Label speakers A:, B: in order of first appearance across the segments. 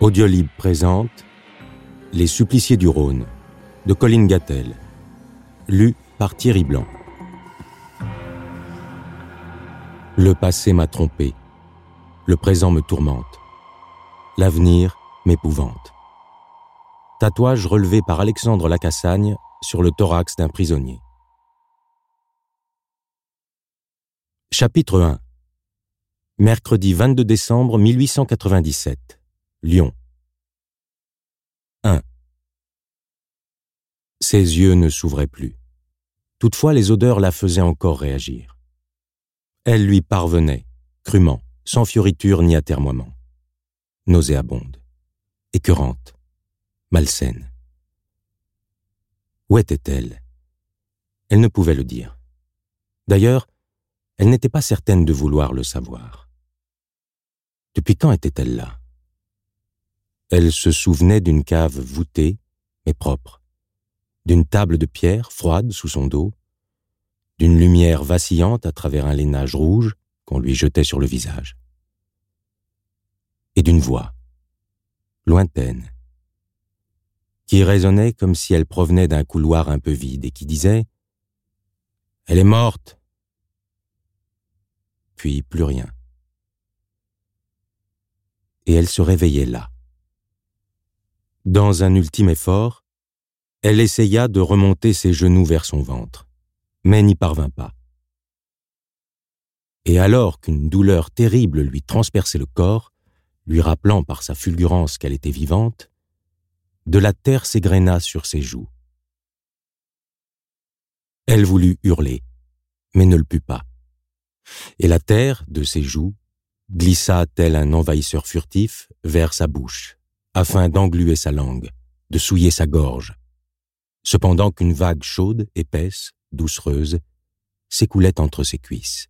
A: Audiolib présente Les suppliciés du Rhône de Colline Gattel, lu par Thierry Blanc. Le passé m'a trompé, le présent me tourmente, l'avenir m'épouvante. Tatouage relevé par Alexandre Lacassagne sur le thorax d'un prisonnier. Chapitre 1. Mercredi 22 décembre 1897. Lyon. 1. Ses yeux ne s'ouvraient plus. Toutefois, les odeurs la faisaient encore réagir. Elles lui parvenaient, crûment, sans fioriture ni atermoiement. Nauséabonde, écœurante, malsaine. Où était-elle ? Elle ne pouvait le dire. D'ailleurs, elle n'était pas certaine de vouloir le savoir. Depuis quand était-elle là ? Elle se souvenait d'une cave voûtée, mais propre, d'une table de pierre froide sous son dos, d'une lumière vacillante à travers un lainage rouge qu'on lui jetait sur le visage, et d'une voix, lointaine, qui résonnait comme si elle provenait d'un couloir un peu vide et qui disait « Elle est morte !» Puis plus rien. Et elle se réveillait là. Dans un ultime effort, elle essaya de remonter ses genoux vers son ventre, mais n'y parvint pas. Et alors qu'une douleur terrible lui transperçait le corps, lui rappelant par sa fulgurance qu'elle était vivante, de la terre s'égrena sur ses joues. Elle voulut hurler, mais ne le put pas. Et la terre, de ses joues, glissa tel un envahisseur furtif vers sa bouche, afin d'engluer sa langue, de souiller sa gorge, cependant qu'une vague chaude, épaisse, doucereuse, s'écoulait entre ses cuisses.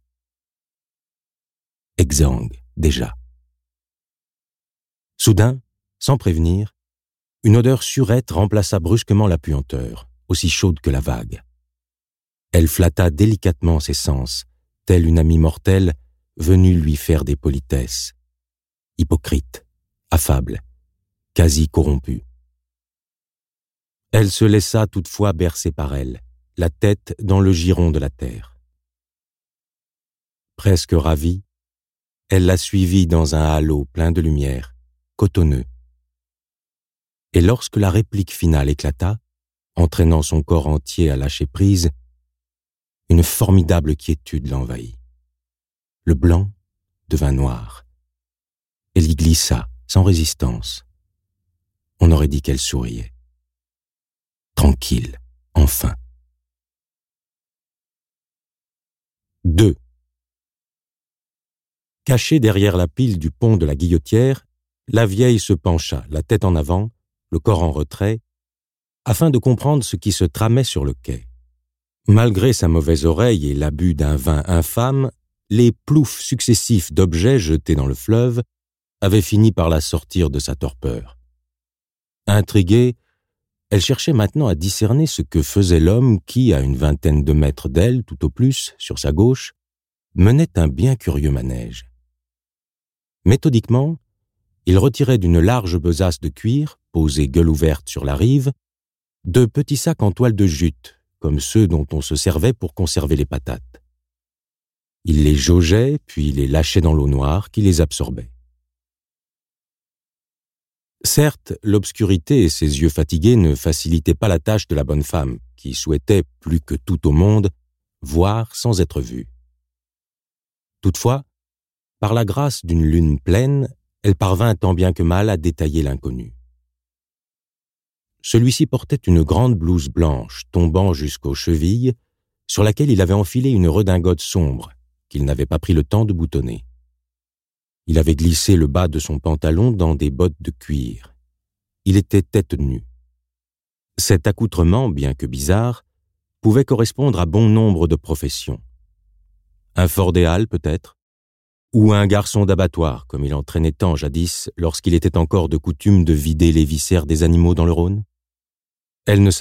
A: Exsangue, déjà. Soudain, sans prévenir, une odeur surette remplaça brusquement la puanteur, aussi chaude que la vague. Elle flatta délicatement ses sens, telle une amie mortelle venue lui faire des politesses. Hypocrite, affable, quasi corrompue. Elle se laissa toutefois bercer par elle, la tête dans le giron de la terre. Presque ravie, elle la suivit dans un halo plein de lumière, cotonneux. Et lorsque la réplique finale éclata, entraînant son corps entier à lâcher prise, une formidable quiétude l'envahit. Le blanc devint noir. Elle y glissa, sans résistance. On aurait dit qu'elle souriait. Tranquille, enfin. 2. Cachée derrière la pile du pont de la Guillotière, la vieille se pencha, la tête en avant, le corps en retrait, afin de comprendre ce qui se tramait sur le quai. Malgré sa mauvaise oreille et l'abus d'un vin infâme, les ploufs successifs d'objets jetés dans le fleuve avaient fini par la sortir de sa torpeur. Intriguée, elle cherchait maintenant à discerner ce que faisait l'homme qui, à une vingtaine de mètres d'elle, tout au plus, sur sa gauche, menait un bien curieux manège. Méthodiquement, il retirait d'une large besace de cuir, posée gueule ouverte sur la rive, de petits sacs en toile de jute, comme ceux dont on se servait pour conserver les patates. Il les jaugeait, puis les lâchait dans l'eau noire qui les absorbait. Certes, l'obscurité et ses yeux fatigués ne facilitaient pas la tâche de la bonne femme, qui souhaitait, plus que tout au monde, voir sans être vue. Toutefois, par la grâce d'une lune pleine, elle parvint tant bien que mal à détailler l'inconnu. Celui-ci portait une grande blouse blanche tombant jusqu'aux chevilles, sur laquelle il avait enfilé une redingote sombre, qu'il n'avait pas pris le temps de boutonner. Il avait glissé le bas de son pantalon dans des bottes de cuir. Il était tête nue. Cet accoutrement, bien que bizarre, pouvait correspondre à bon nombre de professions. Un fort des halles, peut-être, ou un garçon d'abattoir, comme il entraînait tant jadis lorsqu'il était encore de coutume de vider les viscères des animaux dans le Rhône. Elle ne